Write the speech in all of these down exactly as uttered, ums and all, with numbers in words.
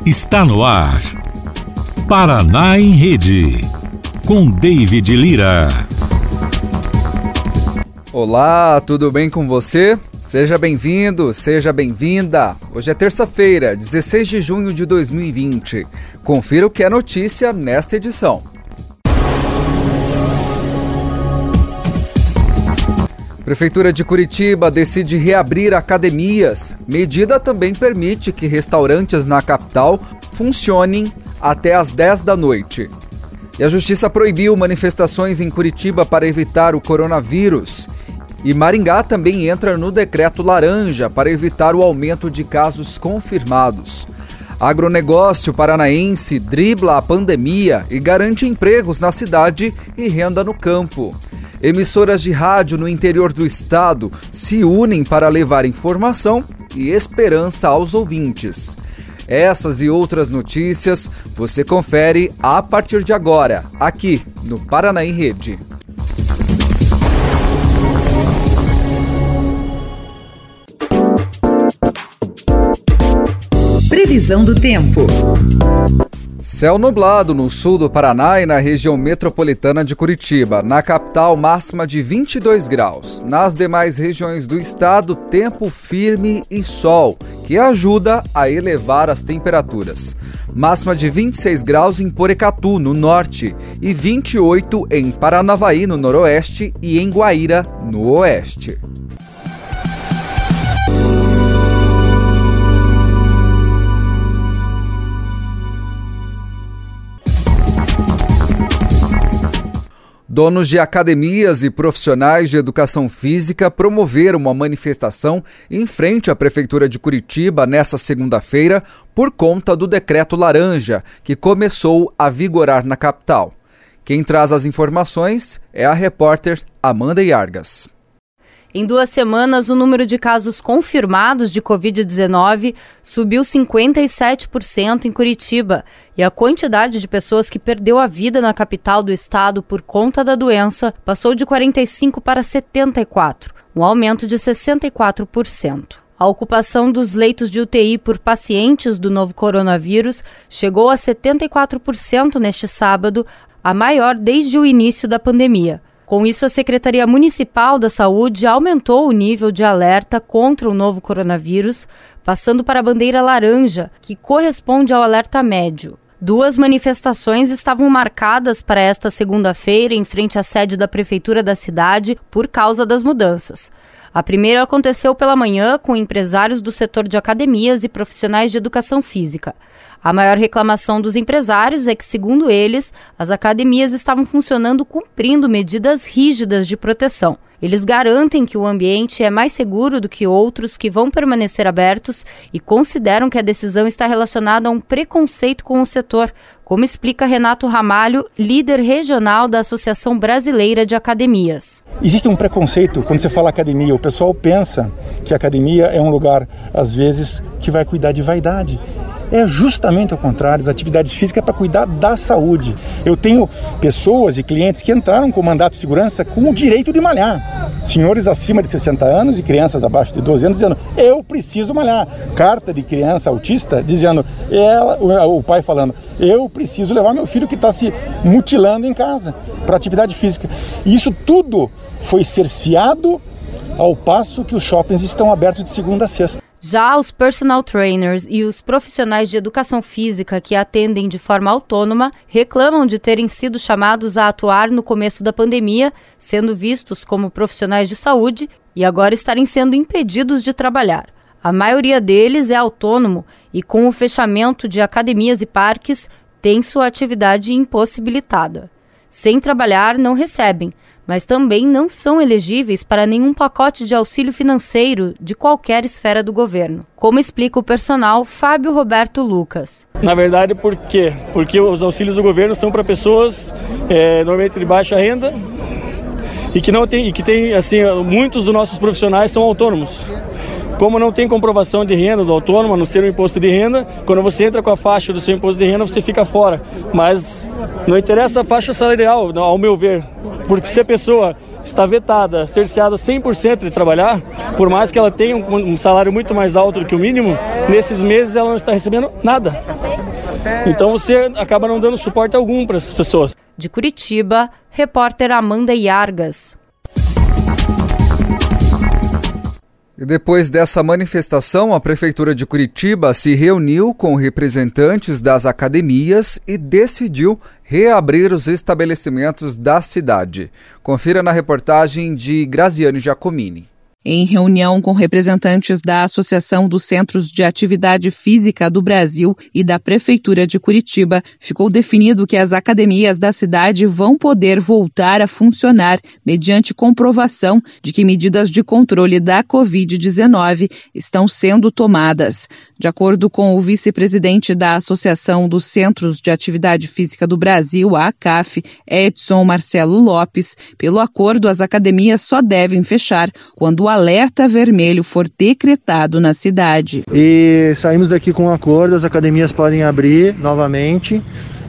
Está no ar. Paraná em Rede, com David Lira. Olá, tudo bem com você? Seja bem-vindo, seja bem-vinda. Hoje é terça-feira, dezesseis de junho de dois mil e vinte. Confira o que é notícia nesta edição. Prefeitura de Curitiba decide reabrir academias. Medida também permite que restaurantes na capital funcionem até às dez da noite. E a Justiça proibiu manifestações em Curitiba para evitar o coronavírus. E Maringá também entra no decreto laranja para evitar o aumento de casos confirmados. Agronegócio paranaense dribla a pandemia e garante empregos na cidade e renda no campo. Emissoras de rádio no interior do estado se unem para levar informação e esperança aos ouvintes. Essas e outras notícias você confere a partir de agora, aqui no Paraná em Rede. Previsão do tempo. Céu nublado no sul do Paraná e na região metropolitana de Curitiba. Na capital, máxima de vinte e dois graus. Nas demais regiões do estado, tempo firme e sol, que ajuda a elevar as temperaturas. Máxima de vinte e seis graus em Porecatu, no norte, e vinte e oito em Paranavaí, no noroeste, e em Guaíra, no oeste. Donos de academias e profissionais de educação física promoveram uma manifestação em frente à Prefeitura de Curitiba nesta segunda-feira por conta do decreto laranja, que começou a vigorar na capital. Quem traz as informações é a repórter Amanda Yargas. Em duas semanas, o número de casos confirmados de covid dezenove subiu cinquenta e sete por cento em Curitiba e a quantidade de pessoas que perdeu a vida na capital do estado por conta da doença passou de quarenta e cinco para setenta e quatro, um aumento de sessenta e quatro por cento. A ocupação dos leitos de U T I por pacientes do novo coronavírus chegou a setenta e quatro por cento neste sábado, a maior desde o início da pandemia. Com isso, a Secretaria Municipal da Saúde aumentou o nível de alerta contra o novo coronavírus, passando para a bandeira laranja, que corresponde ao alerta médio. Duas manifestações estavam marcadas para esta segunda-feira em frente à sede da Prefeitura da cidade por causa das mudanças. A primeira aconteceu pela manhã com empresários do setor de academias e profissionais de educação física. A maior reclamação dos empresários é que, segundo eles, as academias estavam funcionando cumprindo medidas rígidas de proteção. Eles garantem que o ambiente é mais seguro do que outros que vão permanecer abertos e consideram que a decisão está relacionada a um preconceito com o setor, como explica Renato Ramalho, líder regional da Associação Brasileira de Academias. Existe um preconceito quando você fala academia. O pessoal pensa que a academia é um lugar, às vezes, que vai cuidar de vaidade. É justamente ao contrário, as atividades físicas é para cuidar da saúde. Eu tenho pessoas e clientes que entraram com mandato de segurança com o direito de malhar. Senhores acima de sessenta anos e crianças abaixo de doze anos dizendo, eu preciso malhar. Carta de criança autista dizendo, ela, o pai falando, eu preciso levar meu filho que está se mutilando em casa para atividade física. E isso tudo foi cerceado ao passo que os shoppings estão abertos de segunda a sexta. Já os personal trainers e os profissionais de educação física que atendem de forma autônoma reclamam de terem sido chamados a atuar no começo da pandemia, sendo vistos como profissionais de saúde e agora estarem sendo impedidos de trabalhar. A maioria deles é autônomo e, com o fechamento de academias e parques, tem sua atividade impossibilitada. Sem trabalhar, não recebem, mas também não são elegíveis para nenhum pacote de auxílio financeiro de qualquer esfera do governo, como explica o personal Fábio Roberto Lucas. Na verdade, por quê? Porque os auxílios do governo são para pessoas é, normalmente de baixa renda e que não tem, e que tem, assim, muitos dos nossos profissionais são autônomos. Como não tem comprovação de renda do autônomo, a não ser o imposto de renda, quando você entra com a faixa do seu imposto de renda, você fica fora. Mas não interessa a faixa salarial, ao meu ver, porque se a pessoa está vetada, cerceada cem por cento de trabalhar, por mais que ela tenha um, um salário muito mais alto do que o mínimo, nesses meses ela não está recebendo nada. Então você acaba não dando suporte algum para essas pessoas. De Curitiba, repórter Amanda Iargas. E depois dessa manifestação, a Prefeitura de Curitiba se reuniu com representantes das academias e decidiu reabrir os estabelecimentos da cidade. Confira na reportagem de Graziane Giacomini. Em reunião com representantes da Associação dos Centros de Atividade Física do Brasil e da Prefeitura de Curitiba, ficou definido que as academias da cidade vão poder voltar a funcionar mediante comprovação de que medidas de controle da covid dezenove estão sendo tomadas. De acordo com o vice-presidente da Associação dos Centros de Atividade Física do Brasil, a ACAF, Edson Marcelo Lopes, pelo acordo, as academias só devem fechar quando o alerta vermelho for decretado na cidade. E saímos daqui com um acordo, as academias podem abrir novamente,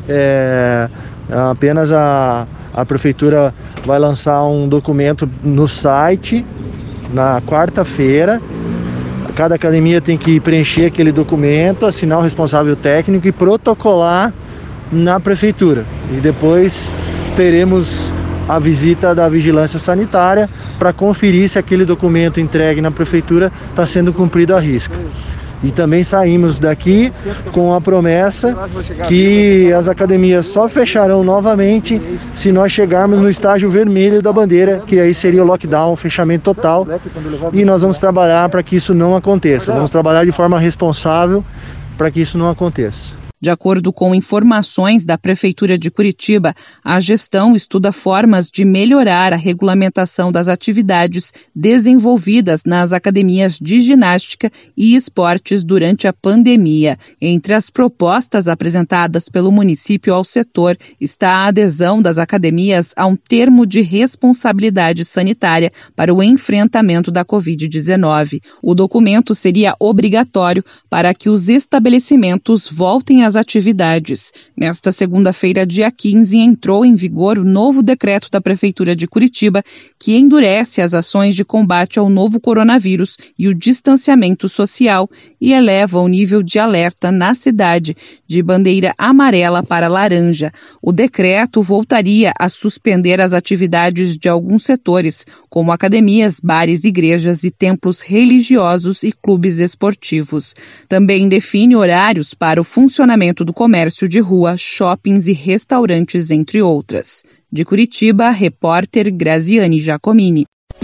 é, apenas a, a Prefeitura vai lançar um documento no site na quarta-feira. Cada academia tem que preencher aquele documento, assinar o responsável técnico e protocolar na Prefeitura. E depois teremos a visita da Vigilância Sanitária para conferir se aquele documento entregue na Prefeitura está sendo cumprido à risca. E também saímos daqui com a promessa que as academias só fecharão novamente se nós chegarmos no estágio vermelho da bandeira, que aí seria o lockdown, o fechamento total. E nós vamos trabalhar para que isso não aconteça. Vamos trabalhar de forma responsável para que isso não aconteça. De acordo com informações da Prefeitura de Curitiba, a gestão estuda formas de melhorar a regulamentação das atividades desenvolvidas nas academias de ginástica e esportes durante a pandemia. Entre as propostas apresentadas pelo município ao setor está a adesão das academias a um termo de responsabilidade sanitária para o enfrentamento da covid dezenove. O documento seria obrigatório para que os estabelecimentos voltem a as atividades. Nesta segunda-feira, dia quinze, entrou em vigor o novo decreto da Prefeitura de Curitiba, que endurece as ações de combate ao novo coronavírus e o distanciamento social e eleva o nível de alerta na cidade de bandeira amarela para laranja. O decreto voltaria a suspender as atividades de alguns setores, como academias, bares, igrejas e templos religiosos e clubes esportivos. Também define horários para o funcionamento do comércio de rua, shoppings e restaurantes, entre outras. De Curitiba, repórter Graziane Giacomini.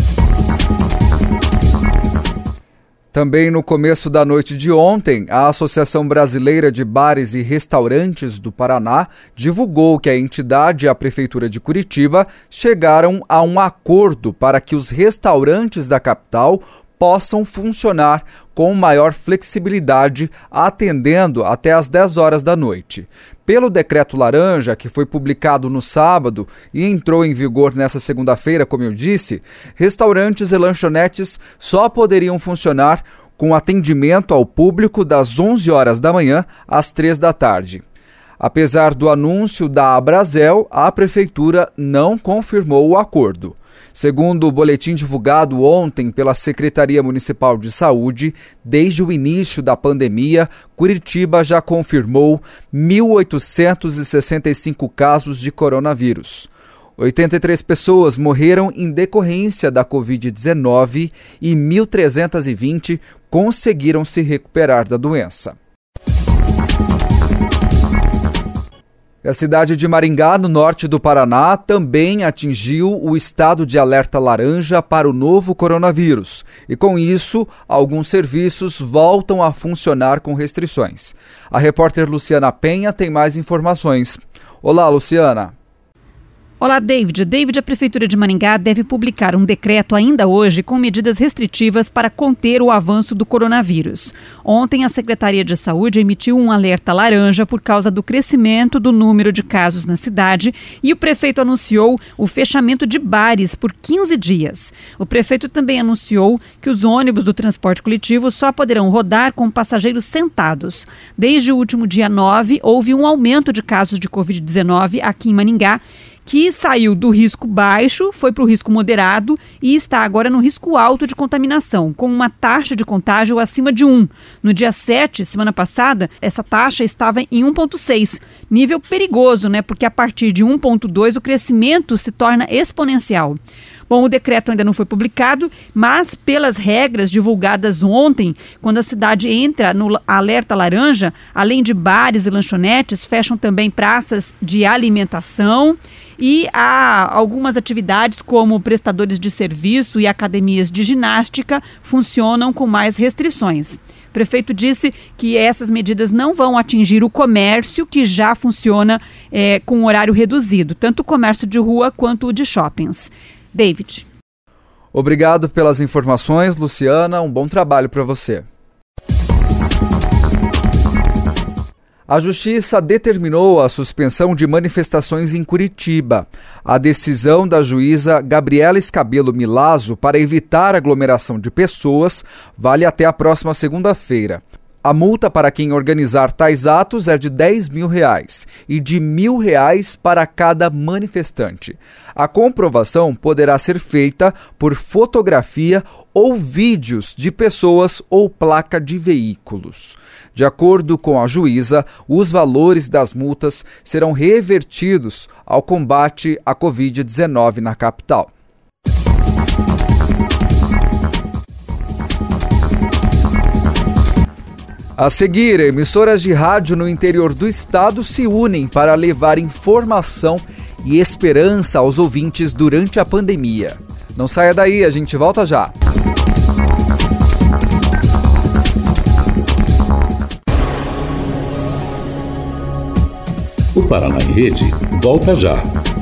Também no começo da noite de ontem, a Associação Brasileira de Bares e Restaurantes do Paraná divulgou que a entidade e a Prefeitura de Curitiba chegaram a um acordo para que os restaurantes da capital possam funcionar com maior flexibilidade, atendendo até às dez horas da noite. Pelo decreto laranja, que foi publicado no sábado e entrou em vigor nesta segunda-feira, como eu disse, restaurantes e lanchonetes só poderiam funcionar com atendimento ao público das onze horas da manhã às três da tarde. Apesar do anúncio da Abrazel, a Prefeitura não confirmou o acordo. Segundo o boletim divulgado ontem pela Secretaria Municipal de Saúde, desde o início da pandemia, Curitiba já confirmou mil oitocentos e sessenta e cinco casos de coronavírus. oitenta e três pessoas morreram em decorrência da covid dezenove e mil trezentos e vinte conseguiram se recuperar da doença. A cidade de Maringá, no norte do Paraná, também atingiu o estado de alerta laranja para o novo coronavírus. E com isso, alguns serviços voltam a funcionar com restrições. A repórter Luciana Penha tem mais informações. Olá, Luciana. Olá, David. David, a Prefeitura de Maringá deve publicar um decreto ainda hoje com medidas restritivas para conter o avanço do coronavírus. Ontem, a Secretaria de Saúde emitiu um alerta laranja por causa do crescimento do número de casos na cidade e o prefeito anunciou o fechamento de bares por quinze dias. O prefeito também anunciou que os ônibus do transporte coletivo só poderão rodar com passageiros sentados. Desde o último dia nove, houve um aumento de casos de covid dezenove aqui em Maringá, que saiu do risco baixo, foi para o risco moderado e está agora no risco alto de contaminação, com uma taxa de contágio acima de um. No dia sete, semana passada, essa taxa estava em um vírgula seis, nível perigoso, né? Porque a partir de um vírgula dois o crescimento se torna exponencial. Bom, o decreto ainda não foi publicado, mas pelas regras divulgadas ontem, quando a cidade entra no alerta laranja, além de bares e lanchonetes, fecham também praças de alimentação e há algumas atividades como prestadores de serviço e academias de ginástica funcionam com mais restrições. O prefeito disse que essas medidas não vão atingir o comércio, que já funciona é, com horário reduzido, tanto o comércio de rua quanto o de shoppings. David. Obrigado pelas informações, Luciana. Um bom trabalho para você. A Justiça determinou a suspensão de manifestações em Curitiba. A decisão da juíza Gabriela Scabelo Milazzo para evitar aglomeração de pessoas vale até a próxima segunda-feira. A multa para quem organizar tais atos é de dez mil reais e de mil reais para cada manifestante. A comprovação poderá ser feita por fotografia ou vídeos de pessoas ou placa de veículos. De acordo com a juíza, os valores das multas serão revertidos ao combate à covid dezenove na capital. A seguir, emissoras de rádio no interior do estado se unem para levar informação e esperança aos ouvintes durante a pandemia. Não saia daí, a gente volta já. O Paraná em Rede volta já.